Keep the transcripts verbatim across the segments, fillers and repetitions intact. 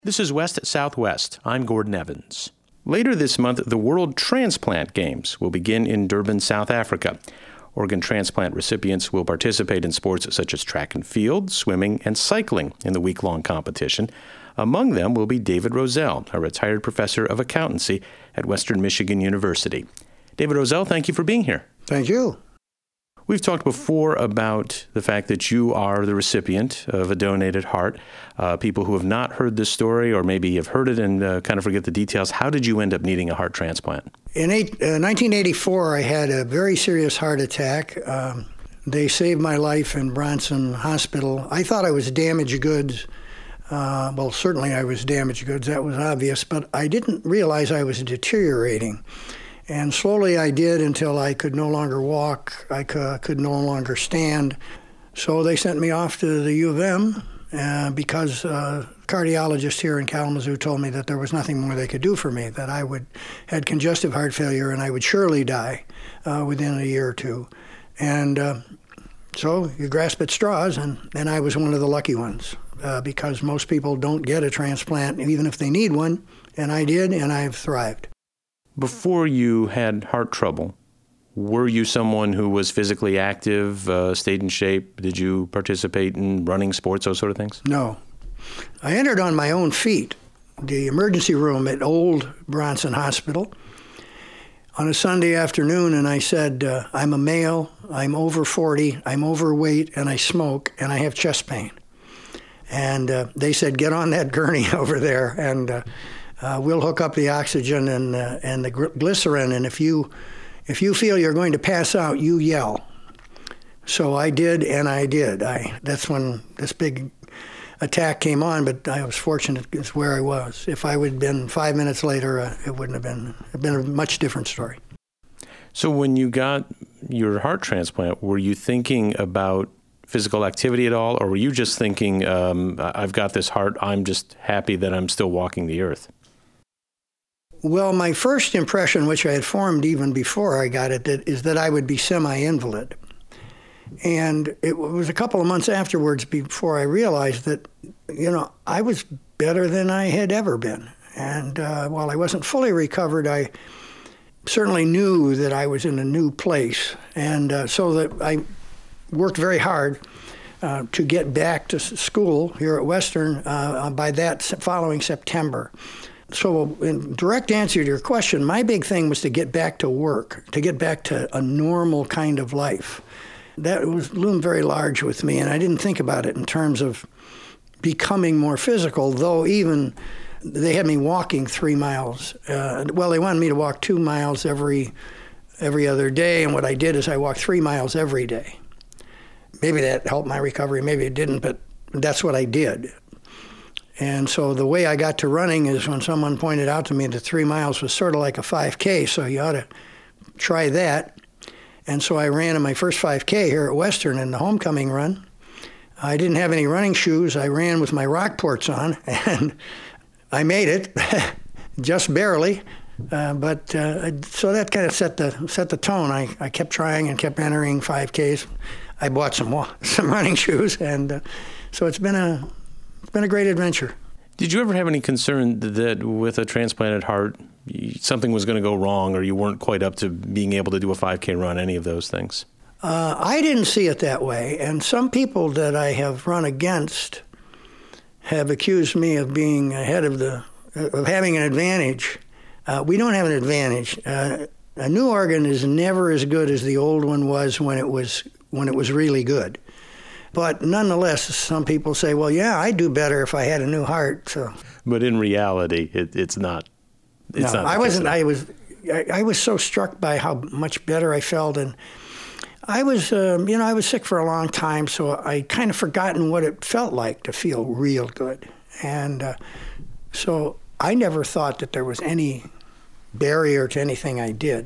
This is West at Southwest. I'm Gordon Evans. Later this month, the World Transplant Games will begin in Durban, South Africa. Organ transplant recipients will participate in sports such as track and field, swimming, and cycling in the week-long competition. Among them will be David Rozell, a retired professor of accountancy at Western Michigan University. David Rozell, thank you for being here. Thank you. We've talked before about the fact that you are the recipient of a donated heart. Uh, people who have not heard this story or maybe have heard it and uh, kind of forget the details, how did you end up needing a heart transplant? In eight, uh, nineteen eighty-four, I had a very serious heart attack. Um, they saved my life in Bronson Hospital. I thought I was damaged goods. Uh, well, certainly I was damaged goods. That was obvious. But I didn't realize I was deteriorating. And slowly I did until I could no longer walk. I could no longer stand. So they sent me off to the U of M uh, because a cardiologist here in Kalamazoo told me that there was nothing more they could do for me, that I would had congestive heart failure and I would surely die uh, within a year or two. And uh, so you grasp at straws, and, and I was one of the lucky ones uh, because most people don't get a transplant even if they need one, and I did, and I've thrived. Before you had heart trouble, were you someone who was physically active, uh, stayed in shape? Did you participate in running, sports, those sort of things? No. I entered on my own feet the emergency room at Old Bronson Hospital on a Sunday afternoon, and I said, uh, I'm a male, I'm over forty, I'm overweight, and I smoke, and I have chest pain. And uh, they said, get on that gurney over there, and uh, Uh, we'll hook up the oxygen and uh, and the glycerin, and if you if you feel you're going to pass out, you yell. So I did, and I did. I that's when this big attack came on, but I was fortunate it's where I was. If I would have been five minutes later, uh, it wouldn't have been it'd been a much different story. So when you got your heart transplant, were you thinking about physical activity at all, or were you just thinking, um, I've got this heart, I'm just happy that I'm still walking the earth? Well, my first impression, which I had formed even before I got it, that, is that I would be semi-invalid. And it was a couple of months afterwards before I realized that, you know, I was better than I had ever been. And uh, while I wasn't fully recovered, I certainly knew that I was in a new place. And uh, so that I worked very hard uh, to get back to school here at Western uh, by that following September. So in direct answer to your question, my big thing was to get back to work, to get back to a normal kind of life. That was loomed very large with me, and I didn't think about it in terms of becoming more physical, though even they had me walking three miles. Uh, well, they wanted me to walk two miles every every other day, and what I did is I walked three miles every day. Maybe that helped my recovery, maybe it didn't, but that's what I did. And so the way I got to running is when someone pointed out to me that three miles was sort of like a five K, so you ought to try that. And so I ran in my first five K here at Western in the homecoming run. I didn't have any running shoes. I ran with my Rockports on, and I made it, just barely. Uh, but uh, so that kind of set the set the tone. I, I kept trying and kept entering five Ks. I bought some some running shoes, and uh, so it's been a It's been a great adventure. Did you ever have any concern that with a transplanted heart, something was going to go wrong or you weren't quite up to being able to do a five K run, any of those things? Uh, I didn't see it that way. And some people that I have run against have accused me of being ahead of the, of having an advantage. Uh, we don't have an advantage. Uh, a new organ is never as good as the old one was when it was when it was really good. But nonetheless, some people say, well, yeah, I'd do better if I had a new heart. So, But in reality, it, it's not. It's no, not I wasn't. I was I, I was so struck by how much better I felt. And I was, um, you know, I was sick for a long time, so I kind of forgotten what it felt like to feel real good. And uh, so I never thought that there was any barrier to anything I did.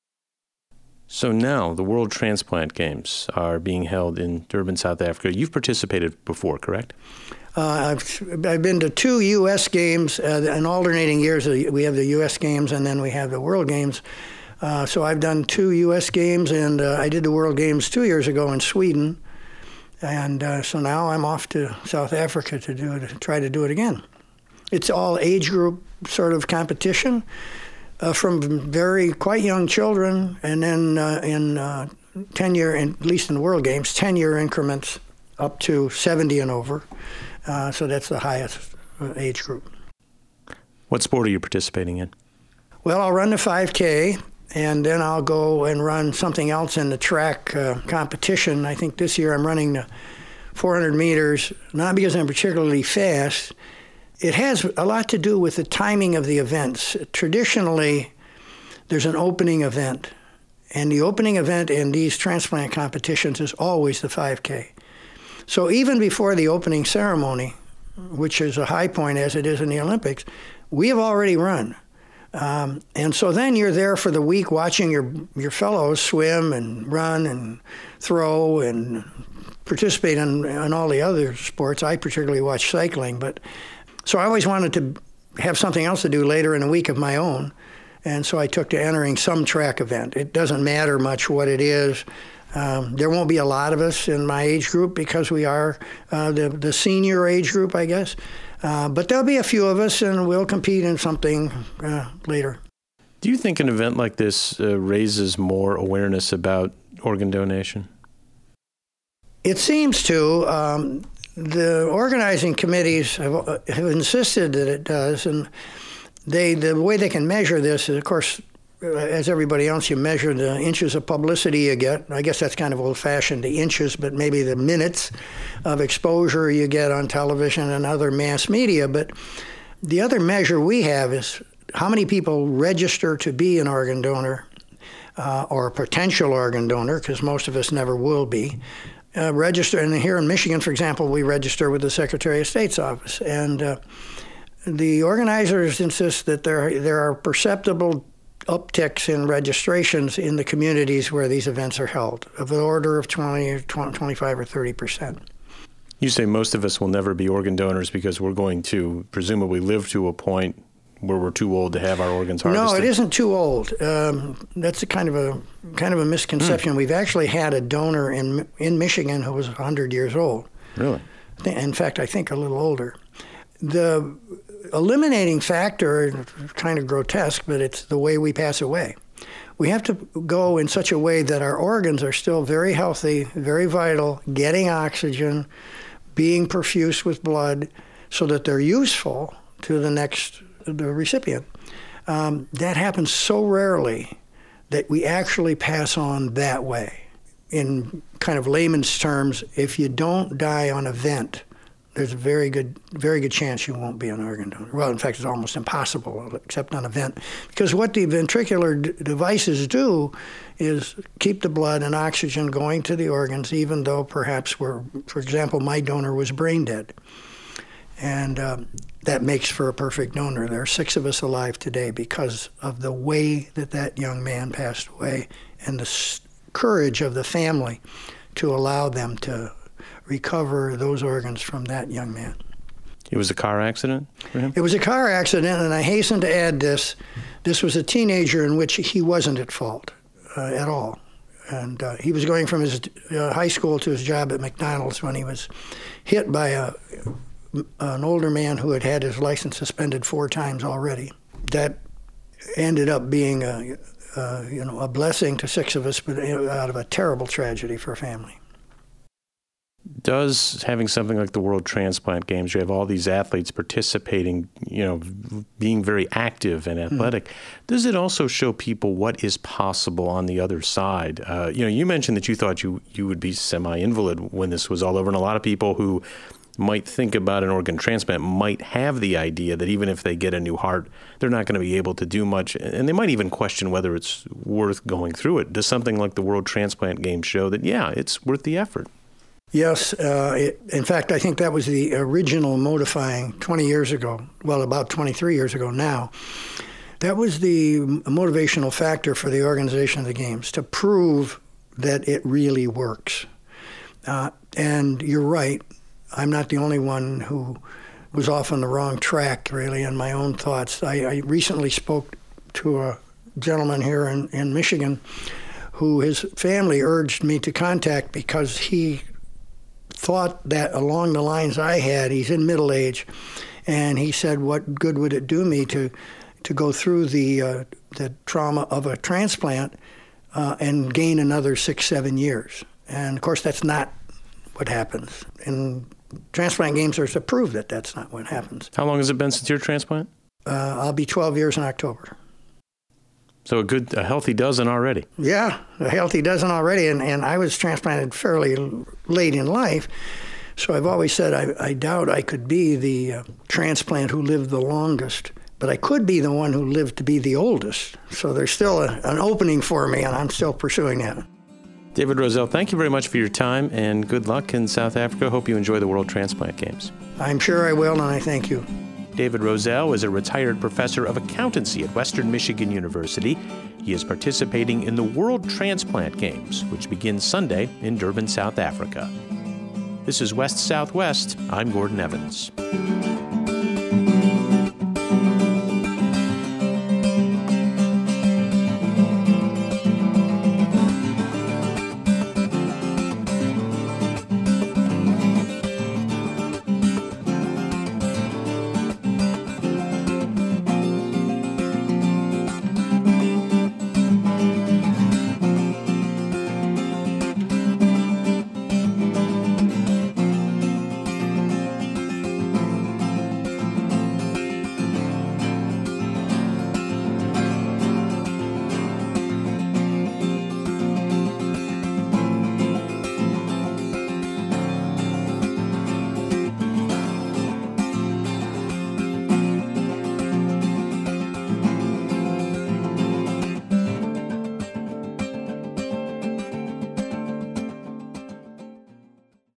So now the World Transplant Games are being held in Durban, South Africa. You've participated before, correct? Uh, I've, I've been to two U S games uh, in alternating years. We have the U S games and then we have the World Games. Uh, so I've done two U S games, and uh, I did the World Games two years ago in Sweden. And uh, so now I'm off to South Africa to do it, try to do it again. It's all age group sort of competition uh, from very quite young children, and then uh, in uh, ten-year, at least in the World Games, ten-year increments up to seventy and over. Uh, so that's the highest uh, age group. What sport are you participating in? Well, I'll run the five K, and then I'll go and run something else in the track uh, competition. I think this year I'm running the four hundred meters, not because I'm particularly fast. It has a lot to do with the timing of the events. Traditionally, there's an opening event, and the opening event in these transplant competitions is always the five K. So even before the opening ceremony, which is a high point as it is in the Olympics, we have already run. Um, and so then you're there for the week watching your your fellows swim and run and throw and participate in, in all the other sports. I particularly watch cycling, but so I always wanted to have something else to do later in the week of my own, and so I took to entering some track event. It doesn't matter much what it is. Um, there won't be a lot of us in my age group because we are uh, the, the senior age group, I guess. Uh, but there'll be a few of us, and we'll compete in something uh, later. Do you think an event like this uh, raises more awareness about organ donation? It seems to. Um, the organizing committees have, have insisted that it does, and they the way they can measure this is, of course, as everybody else, you measure the inches of publicity you get. I guess that's kind of old-fashioned, the inches, but maybe the minutes of exposure you get on television and other mass media. But the other measure we have is how many people register to be an organ donor uh, or a potential organ donor, because most of us never will be. Uh, register, and here in Michigan, for example, we register with the Secretary of State's office. And uh, the organizers insist that there, there are perceptible upticks in registrations in the communities where these events are held, of the order of twenty, or twenty-five or thirty percent. You say most of us will never be organ donors because we're going to presumably live to a point where we're too old to have our organs harvested. No, it isn't too old. Um, that's a kind of a kind of a misconception. Mm. We've actually had a donor in in Michigan who was one hundred years old. Really? In fact, I think a little older. The eliminating factor, kind of grotesque, but it's the way we pass away. We have to go in such a way that our organs are still very healthy, very vital, getting oxygen, being perfused with blood, so that they're useful to the next the recipient. Um, that happens so rarely that we actually pass on that way. In kind of layman's terms, if you don't die on a vent, there's a very good, very good chance you won't be an organ donor. Well, in fact, it's almost impossible, except on a vent, because what the ventricular d- devices do is keep the blood and oxygen going to the organs, even though perhaps we're, for example, my donor was brain dead. And um, that makes for a perfect donor. There are six of us alive today because of the way that that young man passed away and the s- courage of the family to allow them to recover those organs from that young man. It was a car accident for him? It was a car accident, and I hasten to add this. This was a teenager in which he wasn't at fault uh, at all. And uh, he was going from his uh, high school to his job at McDonald's when he was hit by a an older man who had had his license suspended four times already. That ended up being a, a you know a blessing to six of us, but out of a terrible tragedy for a family. Does having something like the World Transplant Games, you have all these athletes participating, you know, being very active and athletic, mm-hmm. does it also show people what is possible on the other side? Uh, you know, you mentioned that you thought you, you would be semi-invalid when this was all over, and a lot of people who might think about an organ transplant might have the idea that even if they get a new heart, they're not going to be able to do much, and they might even question whether it's worth going through it. Does something like the World Transplant Games show that, yeah, it's worth the effort? Yes. Uh, it, in fact, I think that was the original motivating twenty years ago, well, about twenty-three years ago now. That was the motivational factor for the organization of the Games, to prove that it really works. Uh, and you're right, I'm not the only one who was off on the wrong track, really, in my own thoughts. I, I recently spoke to a gentleman here in, in Michigan who his family urged me to contact because he thought that along the lines I had, he's in middle age, And he said, what good would it do me to to go through the uh, the trauma of a transplant uh, and gain another six, seven years? And, of course, that's not what happens. And transplant games are to prove that that's not what happens. How long has it been since your transplant? Uh, I'll be twelve years in October. So a good, a healthy dozen already. Yeah, a healthy dozen already. And, and I was transplanted fairly late in life. So I've always said I, I doubt I could be the uh, transplant who lived the longest. But I could be the one who lived to be the oldest. So there's still a, an opening for me, and I'm still pursuing that. David Rozell, thank you very much for your time, and good luck in South Africa. Hope you enjoy the World Transplant Games. I'm sure I will, and I thank you. David Rozell is a retired professor of accountancy at Western Michigan University. He is participating in the World Transplant Games, which begin Sunday in Durban, South Africa. This is West Southwest. I'm Gordon Evans.